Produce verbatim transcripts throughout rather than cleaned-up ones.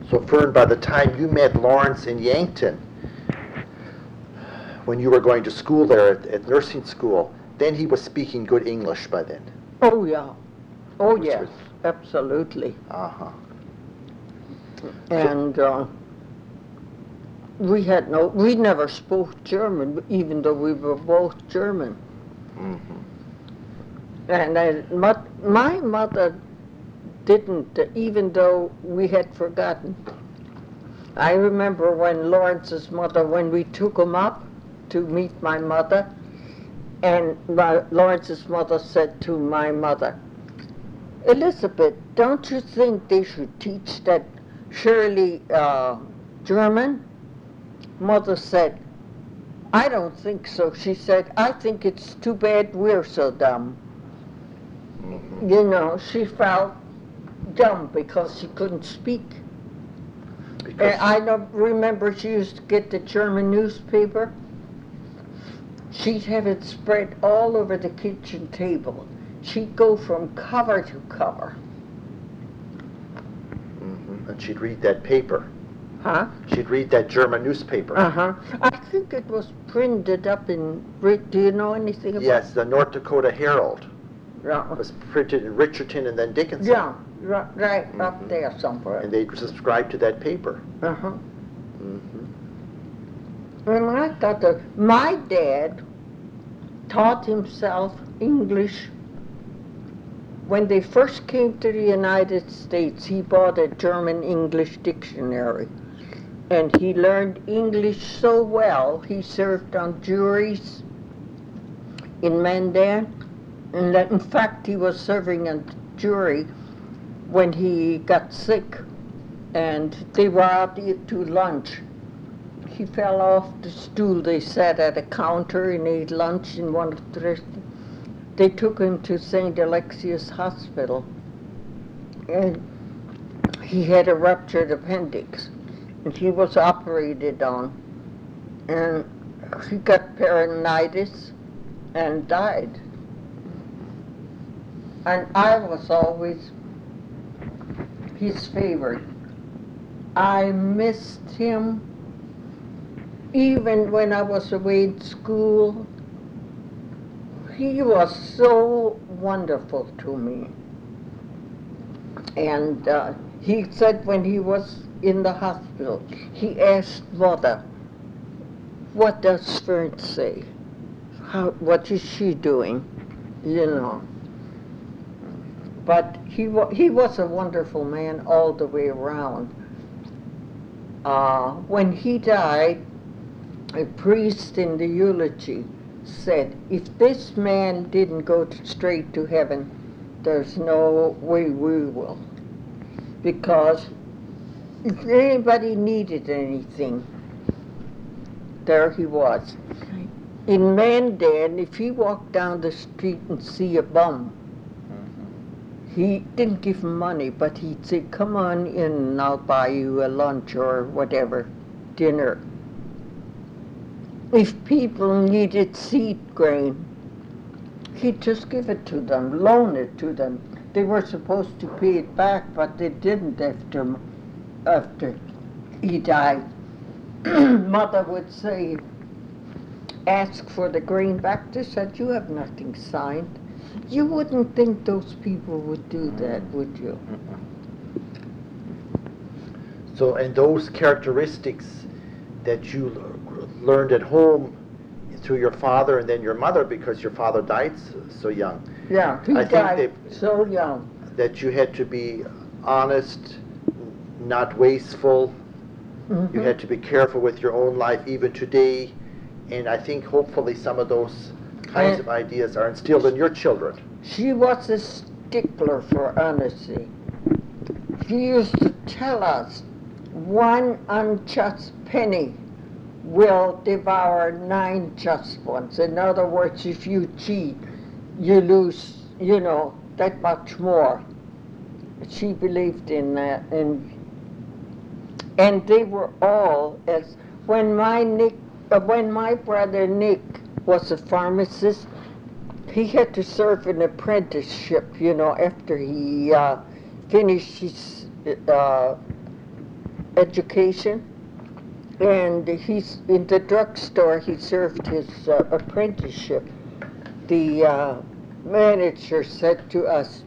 So Fern, by the time you met Lawrence in Yankton, when you were going to school there at, at nursing school, then he was speaking good English by then. Oh yeah, oh Which yes, was- absolutely. Uh-huh. And uh, we had no, we never spoke German, even though we were both German. Mm-hmm. And I, my, my mother didn't, even though we had forgotten. I remember when Lawrence's mother, when we took him up to meet my mother, and my, Lawrence's mother said to my mother, Elizabeth, don't you think they should teach that Shirley uh, German? Mother said, I don't think so. She said, I think it's too bad we're so dumb. Mm-hmm. You know, she felt dumb because she couldn't speak. Because And I don't remember she used to get the German newspaper. She'd have it spread all over the kitchen table. She'd go from cover to cover. Mm-hmm. And she'd read that paper. Huh? She'd read that German newspaper. Uh-huh. I think it was printed up in, do you know anything about it? Yes, the North Dakota Herald Yeah. was printed in Richardson and then Dickinson. Yeah, right, right Mhm. up there somewhere. And they subscribed to that paper. Uh-huh. Mm-hmm. And I thought that my dad taught himself English. When they first came to the United States, he bought a German-English dictionary. And he learned English so well, he served on juries in Mandan. And that, in fact, he was serving a jury when he got sick. And they were out to lunch. He fell off the stool. They sat at a counter and ate lunch in one of the restaurants. They took him to Saint Alexius Hospital. And he had a ruptured appendix. And he was operated on. And he got peritonitis and died. And I was always his favorite. I missed him even when I was away in school. He was so wonderful to me. And uh, he said when he was in the hospital, he asked Mother, what does Fern say? How, what is she doing? You know. But he, wa- he was a wonderful man all the way around. Uh, when he died, a priest in the eulogy said, if this man didn't go to, straight to heaven, there's no way we will. Because if anybody needed anything, there he was. In Mandan, if he walked down the street and see a bum, he didn't give him money, but he'd say, come on in and I'll buy you a lunch or whatever, dinner. If people needed seed grain, he'd just give it to them, loan it to them. They were supposed to pay it back, but they didn't after, after he died. Mother would say, ask for the grain back. They said, you have nothing signed. You wouldn't think those people would do that, would you? So, and those characteristics that you l- learned at home through your father and then your mother, because your father died so, so young, Yeah, he I think died they- so young. that you had to be honest, not wasteful, Mhm. you had to be careful with your own life even today, and I think hopefully some of those kinds And- of ideas are instilled in your children. She was a stickler for honesty. She used to tell us, one unjust penny will devour nine just ones. In other words, if you cheat, you lose, you know, that much more. She believed in that, and and they were all as when my Nick, uh, when my brother Nick was a pharmacist, he had to serve an apprenticeship, you know, after he uh, finished his uh, education, and he's in the drugstore. He served his uh, apprenticeship. The uh, manager said to us,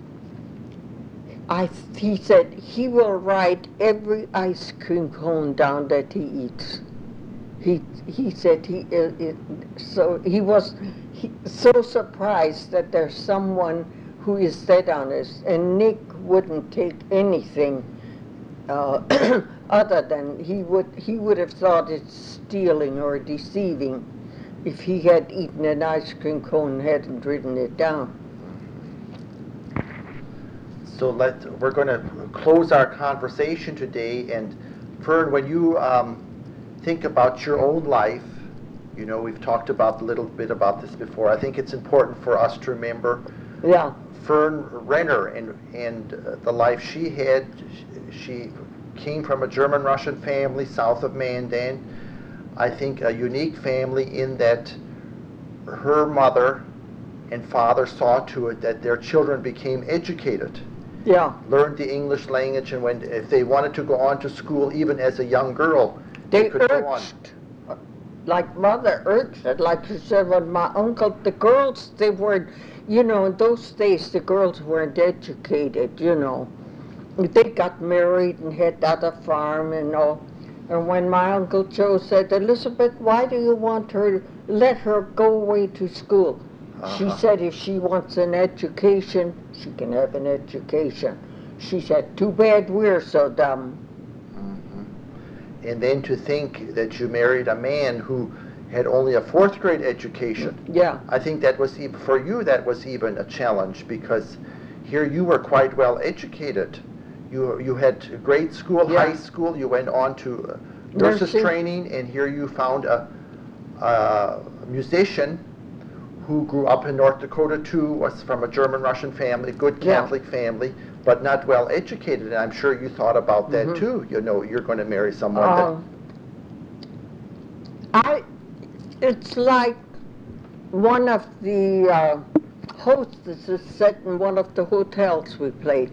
I, he said he will write every ice cream cone down that he eats. He he said he uh, it, so he was he, so surprised that there's someone who is that honest, and Nick wouldn't take anything uh, other than he would he would have thought it's stealing or deceiving if he had eaten an ice cream cone and hadn't written it down. So let we're going to close our conversation today. And Fern, when you um, think about your own life, you know, we've talked about a little bit about this before. I think it's important for us to remember Yeah. Fern Renner and and uh, the life she had. She came from a German-Russian family south of Mandan. I think a unique family in that her mother and father saw to it that their children became educated, Yeah. learned the English language, and when if they wanted to go on to school, even as a young girl, They could go on. urged, like mother urged it, like you said, when my uncle, the girls, they weren't, you know, in those days, the girls weren't educated, you know. They got married and had that a farm and all. And when my Uncle Joe said, Elizabeth, why do you want her, let her go away to school? She Uh-huh. said if she wants an education, she can have an education. She said, too bad we're so dumb. Mhm. And then to think that you married a man who had only a fourth grade education. Yeah. I think that was even, for you, that was even a challenge, because here you were quite well educated. You you had grade school, Yeah. high school, you went on to uh, nurses Nursing. training, and here you found a, a musician who grew up in North Dakota too, was from a German-Russian family, good Yeah. Catholic family, but not well educated. And I'm sure you thought about that Mhm. too. You know, you're going to marry someone Um, I, it's like one of the uh, hostesses said in one of the hotels we played.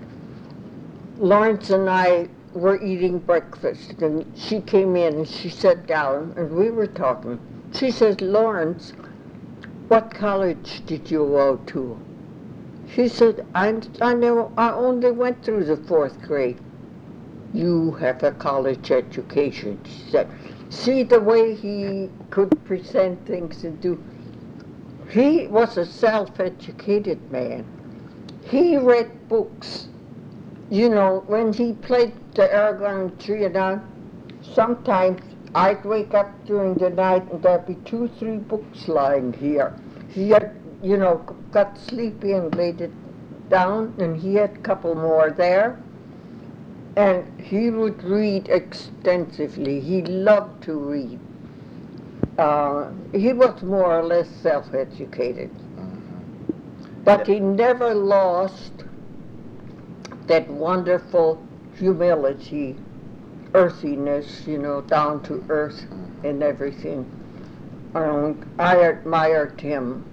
Lawrence and I were eating breakfast, and she came in and she sat down, and we were talking. She says, Lawrence, what college did you go to? He said, I, I never, I only went through the fourth grade. You have a college education, she said. See the way he could present things and do. He was a self-educated man. He read books. You know, when he played the Aragon Trianon, sometimes I'd wake up during the night and there'd be two, three books lying here. He had, you know, got sleepy and laid it down, and he had a couple more there. And he would read extensively. He loved to read. Uh, he was more or less self-educated. But he never lost that wonderful humility, earthiness, you know, down to earth and everything. Um, I admired him.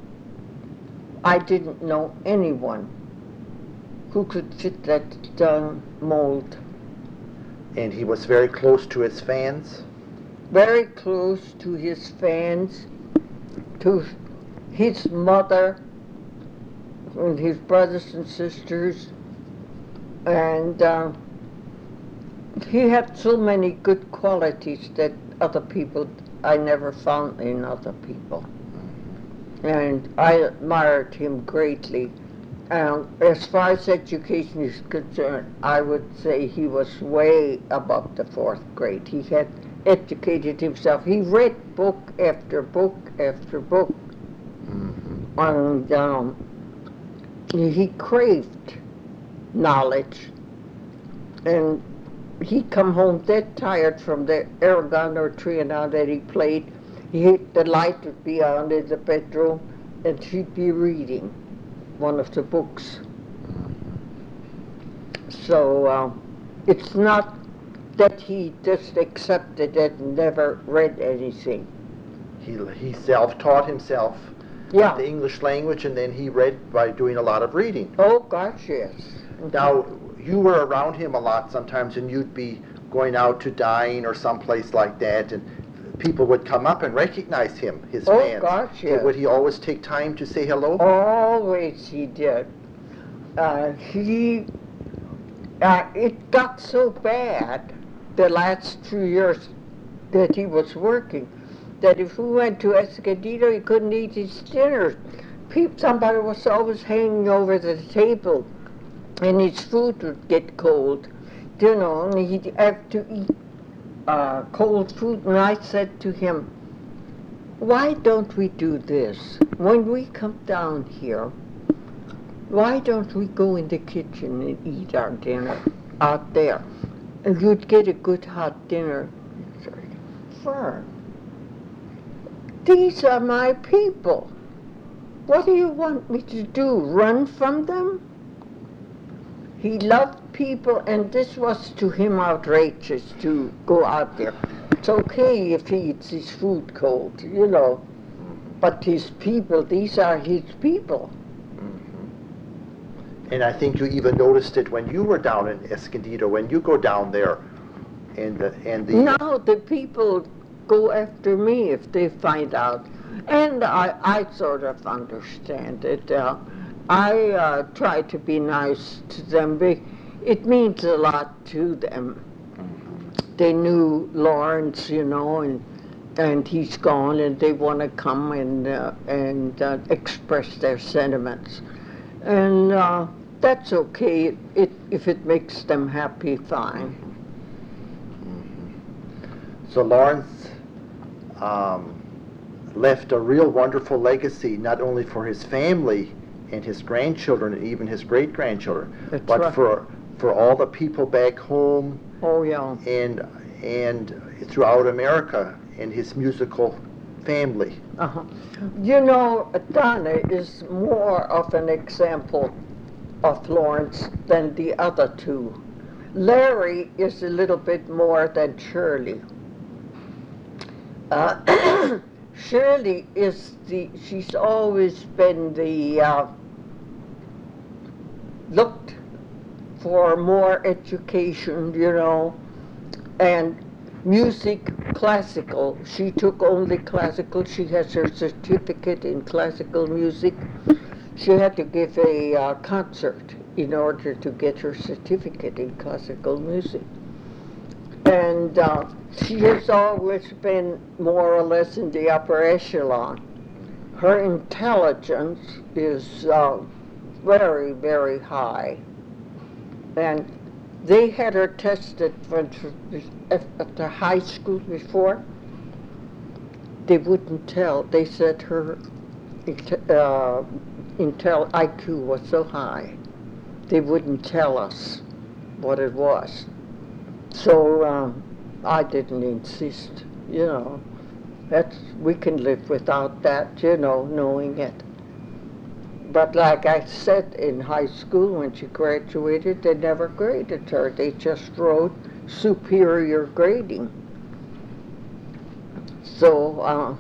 I didn't know anyone who could fit that uh, mold. and he was very close to his fans. Very close to his fans, to his mother, and his brothers and sisters, and uh, he had so many good qualities that other people, I never found in other people. And I admired him greatly. Um, as far as education is concerned, I would say he was way above the fourth grade. He had educated himself. He read book after book after book. Mm-hmm. And um, he craved knowledge. And he'd come home dead tired from the Aragon or Trianon that he played. He, the light would be on in the bedroom, and he'd be reading one of the books. So uh, it's not that he just accepted it and never read anything. He, he self-taught himself Yeah. the English language, and then he read by doing a lot of reading. Oh gosh, yes. Now, you were around him a lot sometimes, and you'd be going out to dine or someplace like that, and people would come up and recognize him, his Oh, fans. gosh, Did- yes. Would he always take time to say hello? Always he did. Uh, he, uh, it got so bad the last two years that he was working that if we went to Escondido, he couldn't eat his dinner. People, somebody was always hanging over the table, and his food would get cold, you know, and he'd have to eat uh, cold food. And I said to him, why don't we do this? When we come down here, why don't we go in the kitchen and eat our dinner out there? And you'd get a good hot dinner. Fern, these are my people. What do you want me to do? Run from them? He loved people, and this was to him outrageous to go out there. It's okay if he eats his food cold, you know, but his people, these are his people. And I think you even noticed it when you were down in Escondido, when you go down there, and the, and the Now the people go after me if they find out. And I, I sort of understand it. Uh, I uh, try to be nice to them. Be- It means a lot to them. They knew Lawrence, you know, and and he's gone, and they want to come and uh, and uh, express their sentiments, and uh, that's okay. It, it if it makes them happy, fine. So Lawrence um, left a real wonderful legacy, not only for his family and his grandchildren and even his great-grandchildren, That's but right. for for all the people back home Oh yeah. and and throughout America and his musical family. Uh-huh. You know, Donna is more of an example of Lawrence than the other two. Larry is a little bit more than Shirley. Uh, Shirley is the, she's always been the, uh, looked for more education, you know, and music, classical. She took only classical. She has her certificate in classical music. She had to give a uh, concert in order to get her certificate in classical music. And uh, she has always been more or less in the upper echelon. Her intelligence is uh, very, very high. And they had her tested for, at the high school before. They wouldn't tell. They said her uh, intel I Q was so high. They wouldn't tell us what it was. So um, I didn't insist, you know. That's, we can live without that, you know, knowing it. But like I said, in high school, when she graduated, they never graded her. They just wrote superior grading. So, uh,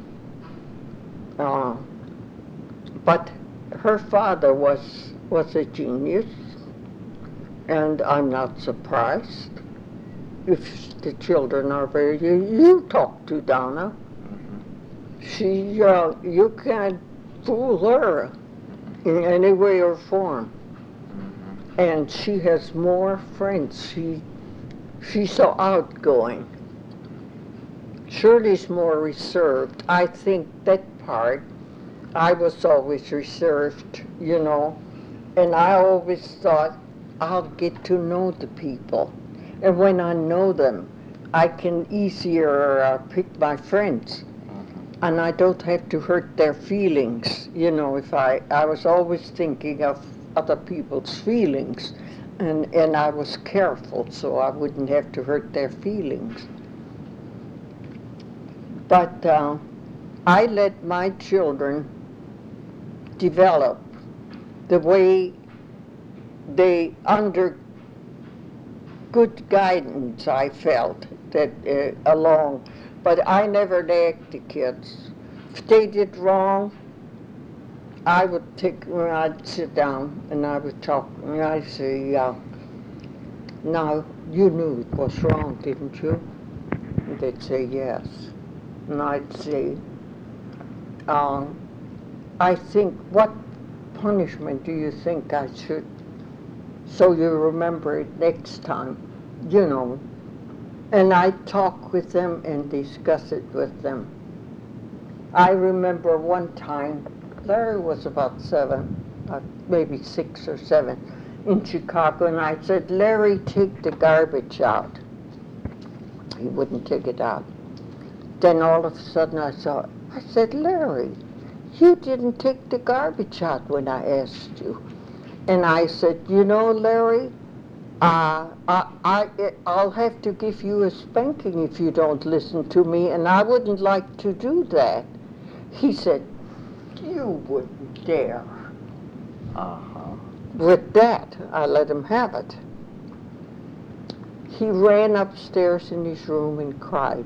uh, but her father was, was a genius, and I'm not surprised if the children are very, you, you talk to Donna. She, uh, you can't fool her in any way or form. And she has more friends. She, she's so outgoing. Shirley's more reserved. I think that part, I was always reserved, you know, and I always thought, I'll get to know the people. And when I know them, I can easier uh, pick my friends. And I don't have to hurt their feelings. You know, if I, I was always thinking of other people's feelings, and, and I was careful so I wouldn't have to hurt their feelings. But uh, I let my children develop the way they, under good guidance, I felt, that uh, along. But I never nagged the kids. If they did wrong, I would take, I'd sit down and I would talk, and I'd say, uh, now you knew it was wrong, didn't you? And they'd say yes. And I'd say, um, I think, what punishment do you think I should, so you remember it next time, you know? And I'd talk with them and discuss it with them. I remember one time, Larry was about seven, uh, maybe six or seven, in Chicago, and I said, Larry, take the garbage out. He wouldn't take it out. Then all of a sudden I saw, I said, Larry, you didn't take the garbage out when I asked you. And I said, you know, Larry, uh, I, I, I'll have to give you a spanking if you don't listen to me, and I wouldn't like to do that. He said, you wouldn't dare. Uh-huh. With that, I let him have it. He ran upstairs in his room and cried.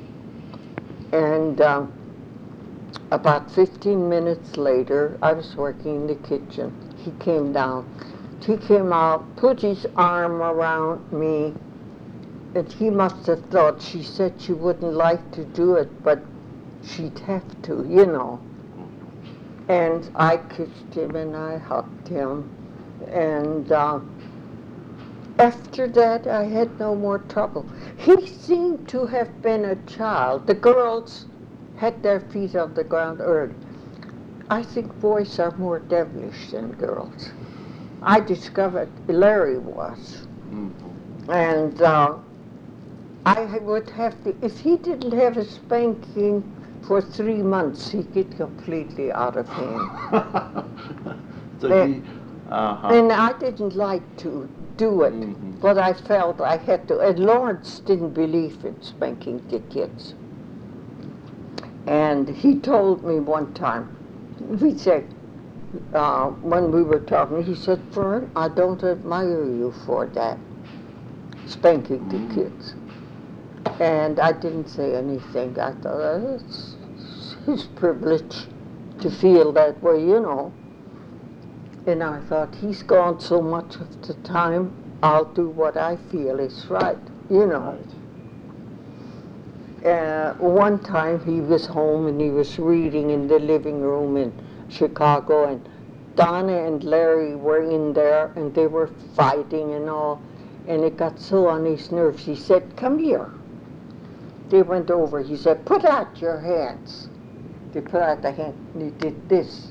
And um, about fifteen minutes later, I was working in the kitchen. He came down. He came out, put his arm around me, and he must have thought she said she wouldn't like to do it, but she'd have to, you know. And I kissed him and I hugged him. And uh, after that, I had no more trouble. He seemed to have been a child. The girls had their feet on the ground early. I think boys are more devilish than girls. I discovered Larry was. Mm-hmm. And uh, I would have to, if he didn't have a spanking for three months, he'd get completely out of hand. So And- he, uh-huh. And I didn't like to do it, Mhm. but I felt I had to. And Lawrence didn't believe in spanking the kids. And he told me one time, he said, uh, when we were talking, he said, Fern, I don't admire you for that, spanking the Mhm. kids. And I didn't say anything. I thought, oh, it's his privilege to feel that way, you know. And I thought, he's gone so much of the time, I'll do what I feel is right, you know. Right. Uh, one time he was home and he was reading in the living room in Chicago, and Donna and Larry were in there and they were fighting and all, and it got so on his nerves. He said, come here. They went over. He said, put out your hands. They put out the hand and he did this.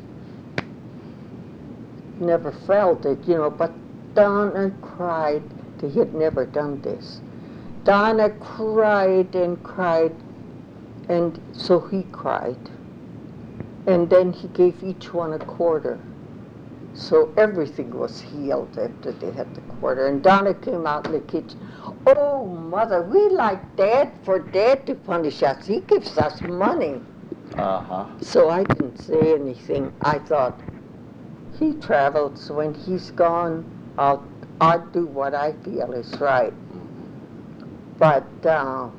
Never felt it, you know, but Donna cried that he had never done this. Donna cried and cried, and so he cried. And then he gave each one a quarter. So everything was healed after they had the quarter. And Donna came out in the kitchen. Oh, Mother, we like Dad for Dad to punish us. He gives us money. Uh-huh. So I didn't say anything. I thought, he travels. So when he's gone, I'll, I'll do what I feel is right. But uh,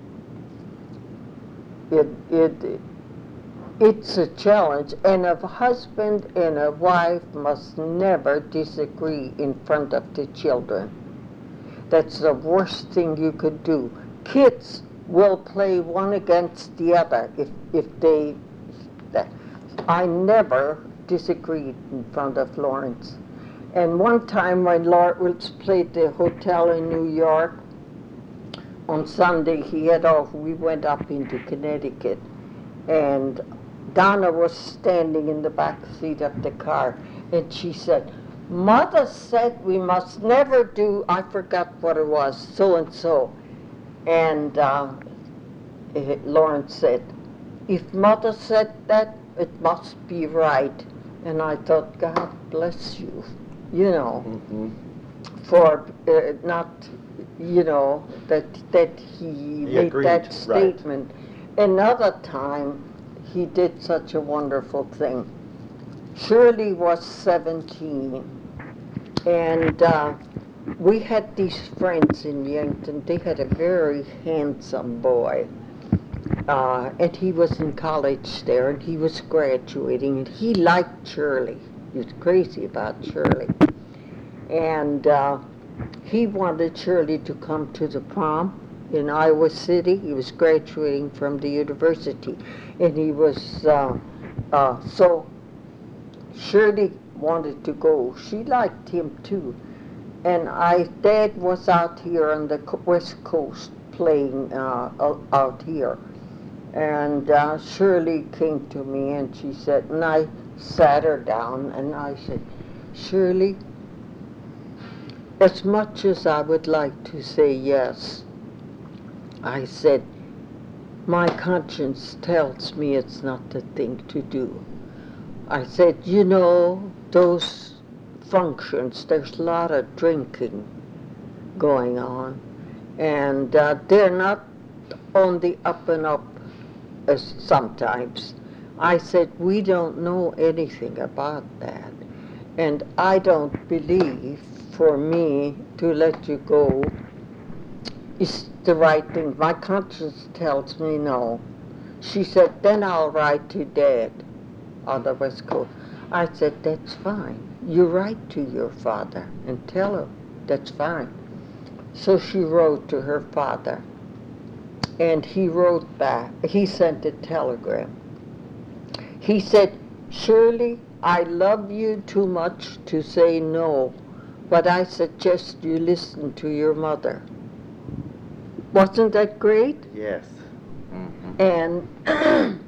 it, it, it's a challenge, and a husband and a wife must never disagree in front of the children. That's the worst thing you could do. Kids will play one against the other if, if they... I never disagreed in front of Lawrence. And one time when Lawrence played the hotel in New York, on Sunday he had off, we went up into Connecticut, and Donna was standing in the back seat of the car, and she said, Mother said we must never do, I forgot what it was, so and so. And uh, eh, Lawrence said, if Mother said that, it must be right. And I thought, God bless you, you know, Mm-hmm. for uh, not, you know, that that he, He made agreed, that right. statement. Another time, he did such a wonderful thing. Shirley was seventeen, and uh, we had these friends in Yankton. They had a very handsome boy. Uh, and he was in college there, and he was graduating, and he liked Shirley. He was crazy about Shirley. And uh, he wanted Shirley to come to the prom in Iowa City. He was graduating from the university, and he was uh, uh, so Shirley wanted to go. She liked him too, and I Dad was out here on the co- West Coast playing uh, o- out here, and uh, Shirley came to me and she said, and I sat her down and I said, Shirley, as much as I would like to say yes, I said, my conscience tells me it's not the thing to do. I said, you know, those functions, there's a lot of drinking going on, and uh, they're not on the up and up as sometimes. I said, we don't know anything about that, and I don't believe for me to let you go is the right thing. My conscience tells me no. She said, then I'll write to Dad on the West Coast. I said, that's fine. You write to your father and tell him that's fine. So she wrote to her father, and he wrote back. He sent a telegram. He said, Shirley, I love you too much to say no, but I suggest you listen to your mother. Wasn't that great? Yes. Mm-hmm. And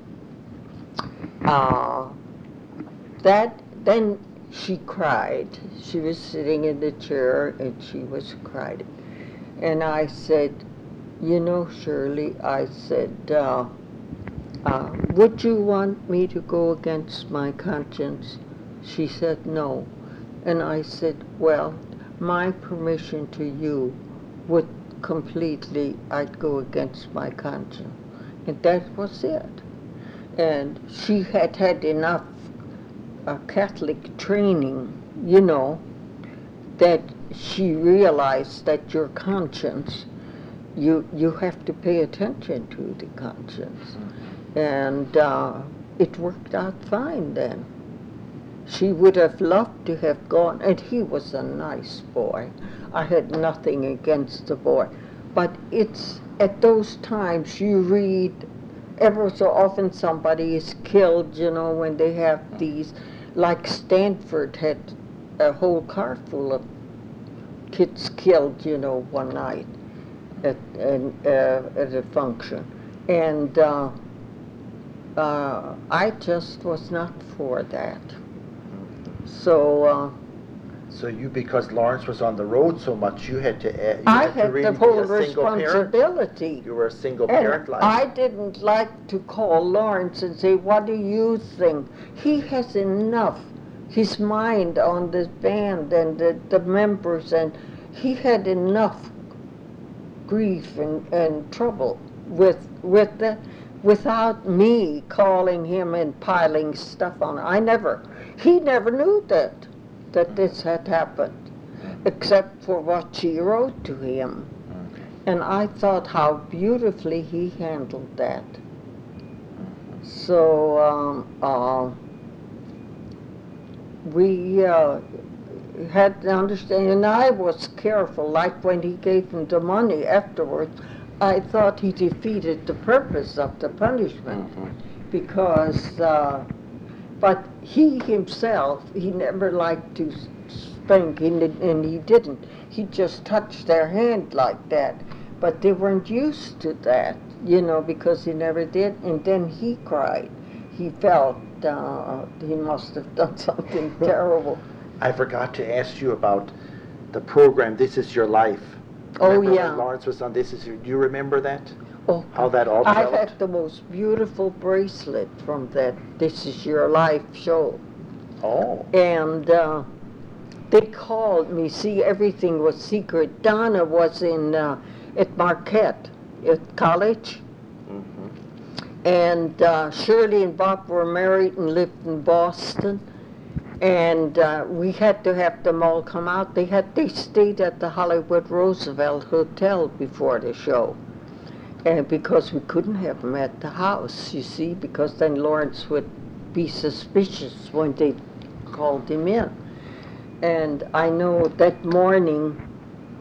uh, that, then she cried. She was sitting in the chair and she was crying. And I said, you know, Shirley, I said, uh, uh, would you want me to go against my conscience? She said, no. And I said, well, my permission to you would completely, I'd go against my conscience. And that was it. And she had had enough uh, Catholic training, you know, that she realized that your conscience, you you have to pay attention to the conscience. And uh, it worked out fine then. She would have loved to have gone, and he was a nice boy. I had nothing against the boy. But it's at those times you read, ever so often somebody is killed, you know, when they have these, like Stanford had a whole car full of kids killed, you know, one night at, and, uh, at a function. And uh, uh, I just was not for that. So uh, So you, because Lawrence was on the road so much, you had to, uh, you I had to had really the whole be a single parent? responsibility. You were a single And parent like? I didn't like to call Lawrence and say, what do you think? He has enough, his mind on this band and the, the members, and he had enough grief and, and trouble with with that without me calling him and piling stuff on. I never, he never knew that, that this had happened, except for what she wrote to him. And I thought how beautifully he handled that. So um, uh, we uh, had to understand, and I was careful, like when he gave him the money afterwards, I thought he defeated the purpose of the punishment, Mm-hmm. because, uh, but he himself, he never liked to spank, and and he didn't. He just touched their hand like that, but they weren't used to that, you know, because he never did, and then he cried. He felt uh, he must have done something terrible. I forgot to ask you about the program, This Is Your Life. Oh, Remember yeah. when Lawrence was on This Is Your, do you remember that? Oh, How that all I developed? had the most beautiful bracelet from that This Is Your Life show. Oh. And uh, they called me. See, everything was secret. Donna was in uh, at Marquette at college, Mm-hmm. and uh, Shirley and Bob were married and lived in Boston. And uh, we had to have them all come out. They had they stayed at the Hollywood Roosevelt Hotel before the show, and because we couldn't have them at the house, you see, because then Lawrence would be suspicious when they called him in. And I know that morning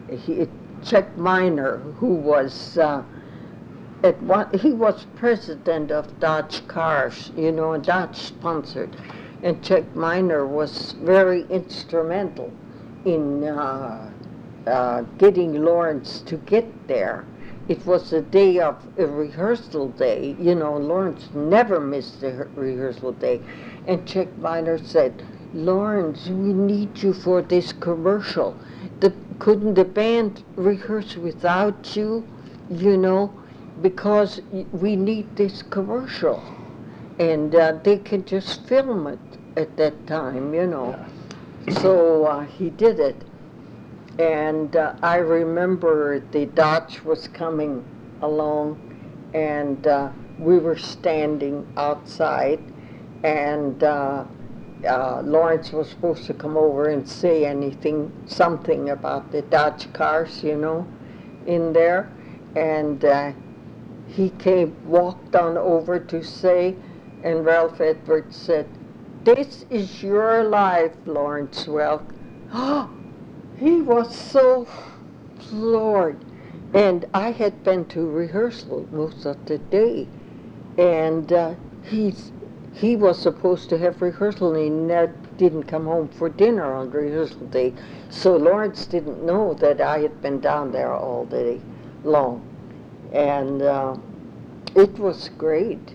he, Chuck Miner, who was uh, at one, he was president of Dodge Cars, you know, and Dodge sponsored, and Chuck Miner was very instrumental in uh, uh, getting Lawrence to get there. It was a day of a rehearsal day, you know. Lawrence never missed a rehearsal day, and Chuck Miner said, "Lawrence, we need you for this commercial. The, couldn't the band rehearse without you, you know, because we need this commercial." And uh, they could just film it at that time, you know. So uh, he did it. And uh, I remember the Dodge was coming along, and uh, we were standing outside, and uh, uh, Lawrence was supposed to come over and say anything, something about the Dodge cars, you know, in there. And uh, he came, walked on over to say, and Ralph Edwards said, "This is your life, Lawrence Welk." Oh, he was so floored. And I had been to rehearsal most of the day. And uh, he's, he was supposed to have rehearsal, and he ne- didn't come home for dinner on rehearsal day. So Lawrence didn't know that I had been down there all day long. And uh, it was great.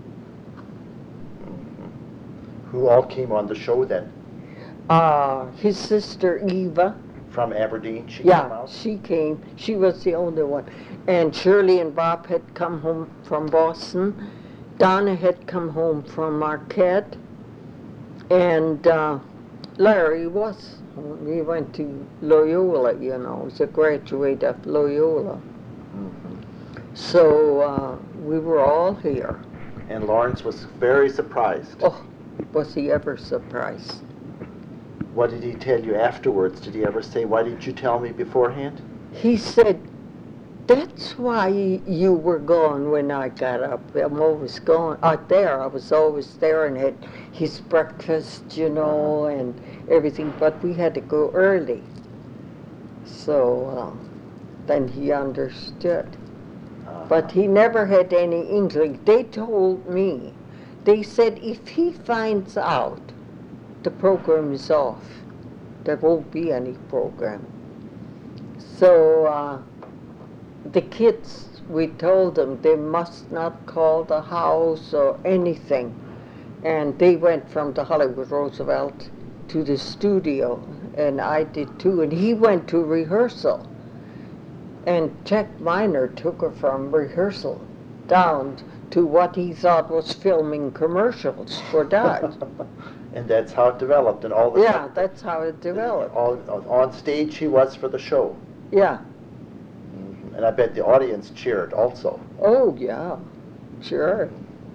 Who all came on the show then? Uh, his sister Eva. From Aberdeen, she came Yeah, out? she came. She was the only one. And Shirley and Bob had come home from Boston. Donna had come home from Marquette. And uh, Larry was. He went to Loyola, you know. He was a graduate of Loyola. Mm-hmm. So uh, we were all here. And Lawrence was very surprised. Oh, was he ever surprised? What did he tell you afterwards? Did he ever say, "Why didn't you tell me beforehand"? He said, "That's why you were gone when I got up. I'm always gone out there. I was always there and had his breakfast, you know, uh-huh. and everything. But we had to go early." So uh, then he understood. Uh-huh. But he never had any inkling. They told me, they said if he finds out the program is off, there won't be any program. So uh, the kids, we told them they must not call the house or anything. And they went from the Hollywood Roosevelt to the studio, and I did too. And he went to rehearsal. And Chuck Miner took her from rehearsal down to what he thought was filming commercials for Dodge. And that's how it developed, and all the Yeah, that's how it developed. All, on stage he was for the show. Yeah. Mm-hmm. And I bet the audience cheered also. Oh, yeah, sure.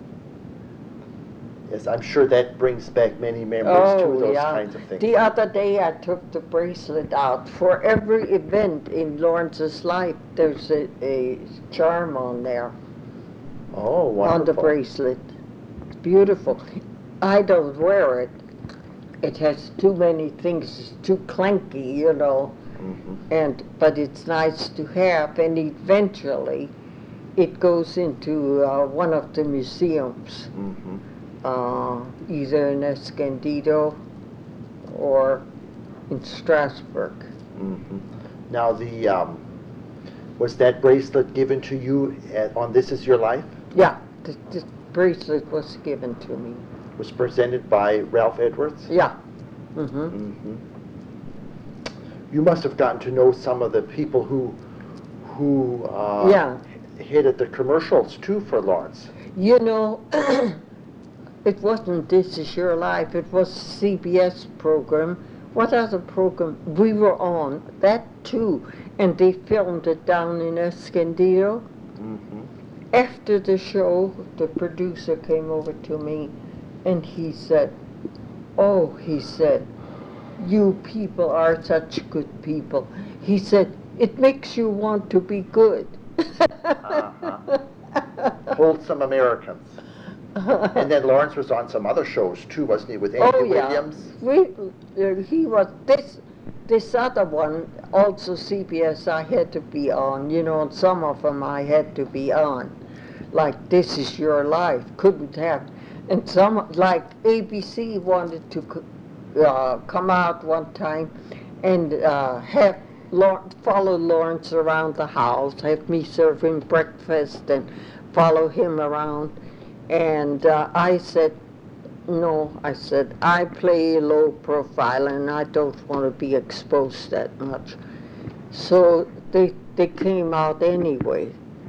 Yes, I'm sure that brings back many memories Oh, too, those yeah. kinds of things. The other day I took the bracelet out. For every event in Lawrence's life, there's a, a charm on there. Oh, wonderful. On the bracelet. It's beautiful. I don't wear it. It has too many things. It's too clanky, you know. Mm-hmm. And but it's nice to have. And eventually, it goes into uh, one of the museums, Mm-hmm. uh, either in Escondido or in Strasbourg. Mm-hmm. Now, the um, was that bracelet given to you at, on This Is Your Life? Yeah, the, the bracelet was given to me. Was presented by Ralph Edwards? Yeah. Mm-hmm. Mm-hmm. You must have gotten to know some of the people who who uh, Yeah. headed the commercials too for Lawrence. You know, it wasn't This Is Your Life. It was a C B S program. What other program? We were on that too, and they filmed it down in Escondido. Mm-hmm. After the show, the producer came over to me, and he said, "Oh," he said, "you people are such good people." He said, "It makes you want to be good." Uh-huh. Wholesome Americans. And then Lawrence was on some other shows too, wasn't he, with Andy Oh, yeah. Williams? We, uh, he was this. this other one, also C B S, I had to be on, you know, and some of them I had to be on. Like This Is Your Life, couldn't have. And some, like A B C wanted to co- uh, come out one time and uh, have Law- follow Lawrence around the house, have me serve him breakfast and follow him around. And uh, I said, no, I said, I play low profile and I don't want to be exposed that much. So they, they came out anyway.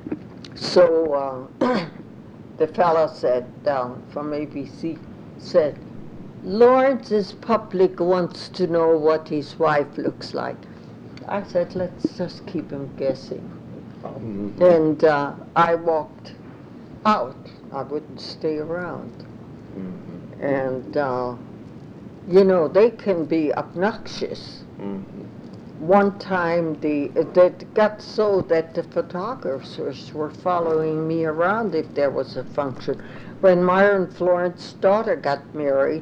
So uh, the fellow said, uh, from A B C, said, Lawrence's public wants to know what his wife looks like. I said, let's just keep him guessing. Mhm. And uh, I walked out. I wouldn't stay around. Mhm. And, uh, you know, they can be obnoxious. Mhm. One time, the that got so that the photographers were following me around if there was a function. When Myron Florence's daughter got married,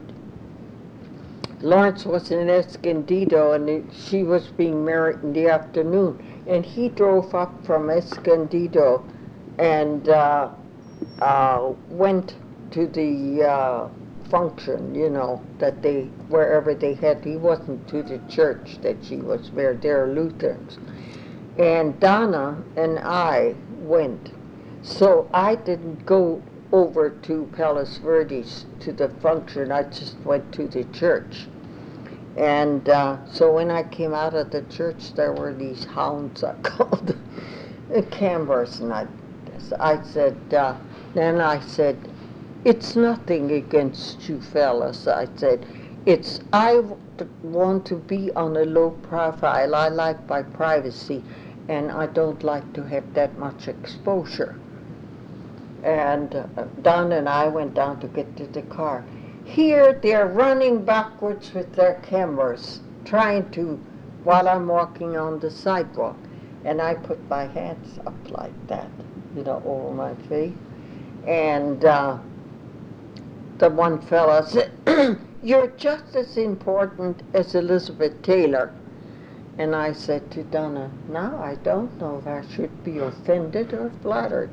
Lawrence was in Escondido, and it, she was being married in the afternoon. And he drove up from Escondido and uh, uh, went to the uh, function, you know, that they, wherever they had, he wasn't to the church that she was there, they're Lutherans. And Donna and I went. So I didn't go over to Palos Verdes to the function, I just went to the church. And uh, so when I came out of the church, there were these hounds, I called them, cameras, and I, I said, uh, then I said, it's nothing against you fellas. I said, it's, I w- want to be on a low profile. I like my privacy, and I don't like to have that much exposure. And uh, Don and I went down to get to the car. Here they're running backwards with their cameras, trying to, while I'm walking on the sidewalk. And I put my hands up like that, you know, over my face. And uh, the one fella said, you're just as important as Elizabeth Taylor. And I said to Donna, now I don't know if I should be offended or flattered.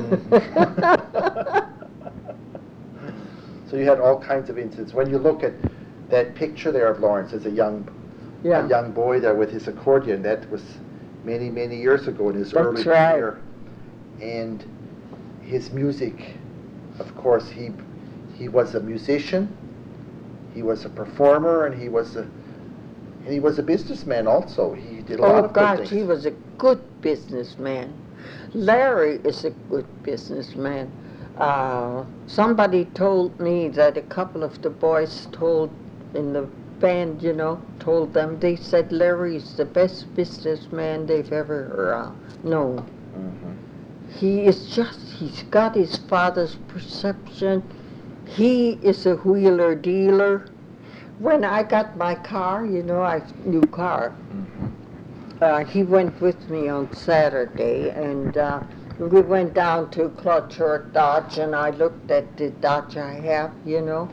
So you had all kinds of incidents. When you look at that picture there of Lawrence as a young, Yeah. a young boy there with his accordion, that was many, many years ago in his That's early right. career. And his music, of course, he he was a musician, he was a performer, and he was a and he was a businessman also. He did a lot Oh of good gosh, things. he was a good businessman. Larry is a good businessman. Uh, somebody told me that a couple of the boys told in the band, you know, told them, they said Larry's the best businessman they've ever uh, known. Mhm. He is just, he's got his father's perception. He is a wheeler dealer. When I got my car, you know, I new car, Mhm. uh, he went with me on Saturday, and uh, we went down to Claude Short Dodge, and I looked at the Dodge I have, you know,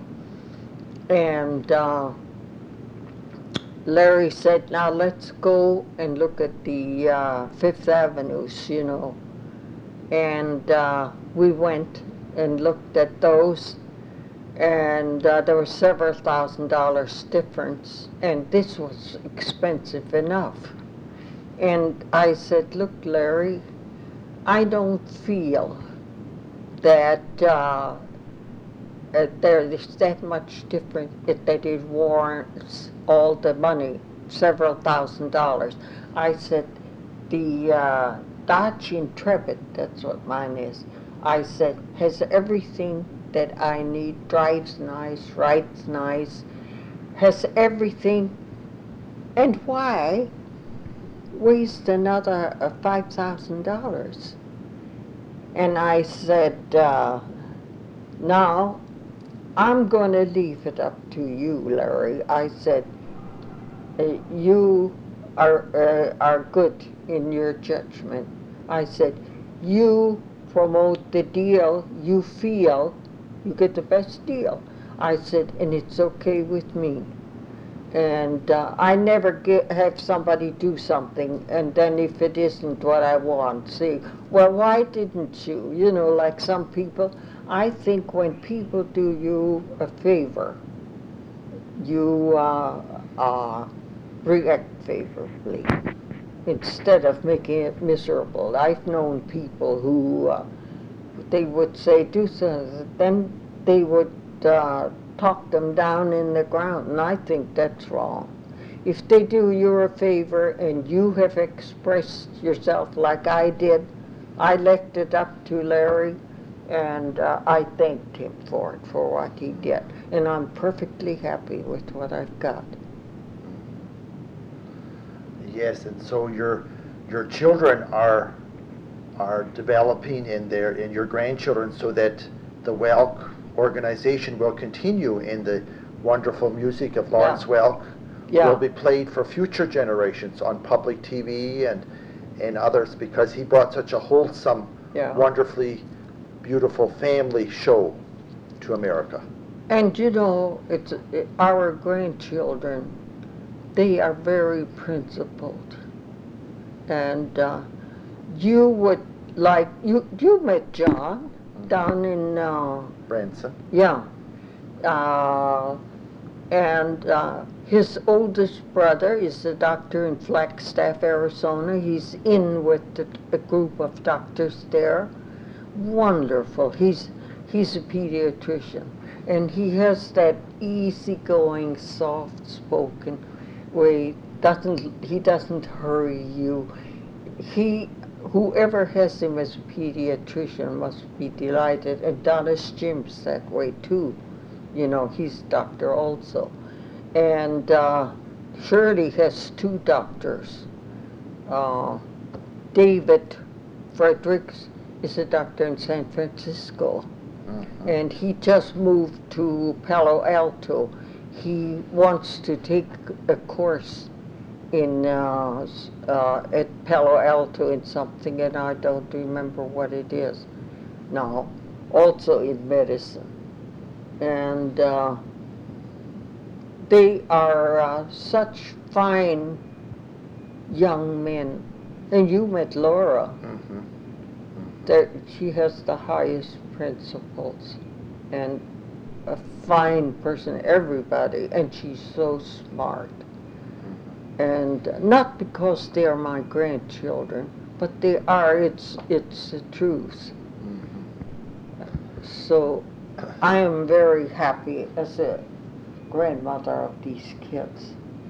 and uh, Larry said, now let's go and look at the uh, Fifth Avenues, you know, and uh, we went and looked at those, and uh, there was several thousand dollars difference, and this was expensive enough. And I said, look, Larry, I don't feel that uh, uh, there is that much difference, it- that it warrants all the money, several thousand dollars. I said, the uh, Dodge Intrepid, that's what mine is, I said, has everything that I need, drives nice, rides nice, has everything, and why waste another uh, five thousand dollars? And I said, uh, now I'm going to leave it up to you, Larry. I said, uh, you are, uh, are good in your judgment. I said, you promote the deal you feel you get the best deal. I said, and it's okay with me. And uh, I never get, have somebody do something, and then if it isn't what I want, say, well, why didn't you? You know, like some people. I think when people do you a favor, you uh, uh, react favorably instead of making it miserable. I've known people who uh, they would say do something, then they would uh, talk them down in the ground, and I think that's wrong. If they do you a favor and you have expressed yourself like I did, I left it up to Larry, and uh, I thanked him for it, for what he did, and I'm perfectly happy with what I've got. Yes, and so your your children are are developing in their in your grandchildren so that the Welk organization will continue, and the wonderful music of Lawrence Yeah. Welk Yeah. will be played for future generations on public T V and and others, because he brought such a wholesome, Yeah. wonderfully beautiful family show to America. And you know, it's it, our grandchildren, they are very principled. And uh, you would like, you, you met John down in, uh, Branson. yeah. Uh, and uh, his oldest brother is a doctor in Flagstaff, Arizona. He's in with the, a group of doctors there. Wonderful. He's he's a pediatrician, and he has that easygoing, soft-spoken way. Doesn't he doesn't hurry you. He whoever has him as a pediatrician must be delighted. And Dennis Jim's that way too. You know, he's doctor also, and uh, Shirley has two doctors. Uh, David Fredericks is a doctor in San Francisco, Mhm. and he just moved to Palo Alto. He wants to take a course in uh, s- uh, at Palo Alto in something, and I don't remember what it is now. Also in medicine, and uh, they are uh, such fine young men. And you met Laura. Mhm. That she has the highest principles and a fine person, everybody, and she's so smart. And not because they are my grandchildren, but they are, it's, it's the truth. So I am very happy as a grandmother of these kids.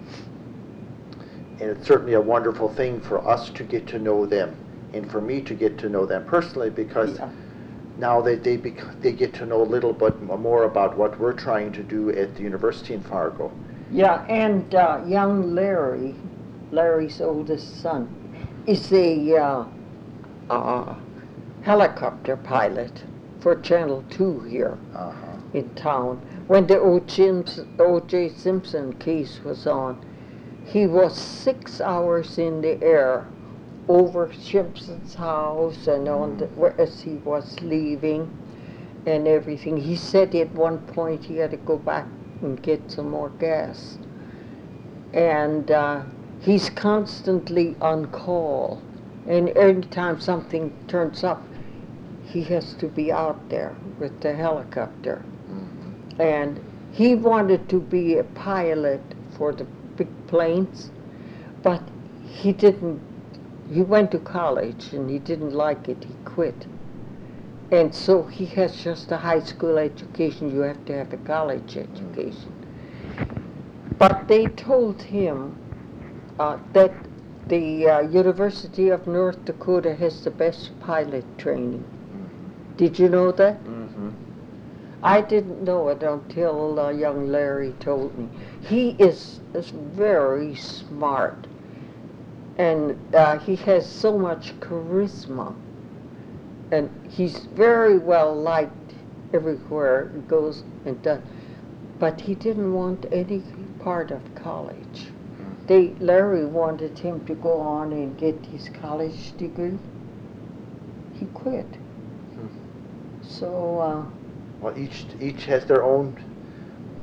And it's certainly a wonderful thing for us to get to know them, and for me to get to know them personally, because Yeah. now they they, bec- they get to know a little bit m- more about what we're trying to do at the university in Fargo. Yeah, and uh, young Larry, Larry's oldest son, is a uh, uh, helicopter pilot for Channel two here Uh-huh. in town. When the O J Simpson case was on, he was six hours in the air over Simpson's house and on the, where- as he was leaving and everything. He said at one point he had to go back and get some more gas. And uh, he's constantly on call. And every time something turns up, he has to be out there with the helicopter. Mhm. And he wanted to be a pilot for the big planes, but he didn't. He went to college and he didn't like it. He quit. And so he has just a high school education. You have to have a college education. But they told him uh, that the uh, University of North Dakota has the best pilot training. Did you know that? Mhm. I didn't know it until uh, young Larry told me. He is, is very smart, and uh, he has so much charisma, and he's very well liked everywhere he goes and does. But he didn't want any part of college. They Larry wanted him to go on and get his college degree. He quit. So. Uh, Well, each each has their own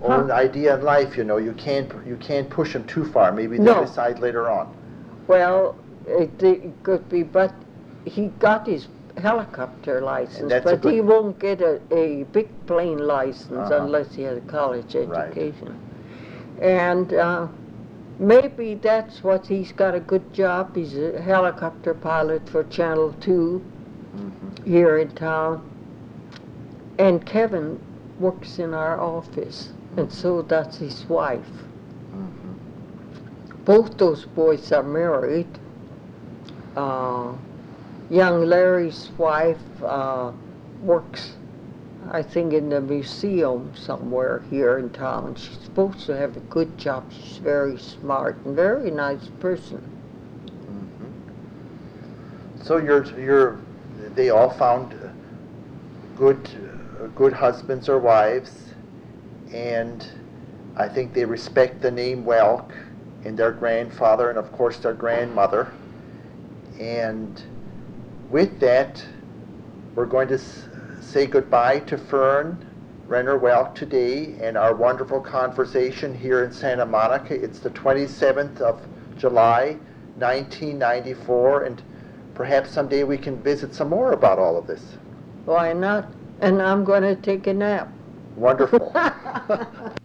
own Huh. idea in life, you know. You can't, you can't push them too far. Maybe they'll No. decide later on. Well, it, it could be, but he got his helicopter license, that's a but he good- won't get a, a big plane license Uh-huh. unless he has a college Right. education. And uh, maybe that's what he's got a good job. He's a helicopter pilot for Channel two Mhm. here in town. And Kevin works in our office, and so does his wife. Mhm. Both those boys are married. Uh, young Larry's wife uh, works, I think, in the museum somewhere here in town. She's supposed to have a good job. She's very smart and very nice person. Mhm. So you're, you're, they all found good, uh, good husbands or wives, and I think they respect the name Welk and their grandfather and of course their grandmother. And with that, we're going to s- say goodbye to Fern Renner Welk today and our wonderful conversation here in Santa Monica. It's the twenty-seventh of July, nineteen ninety-four, and perhaps someday we can visit some more about all of this. Why not? And I'm going to take a nap. Wonderful.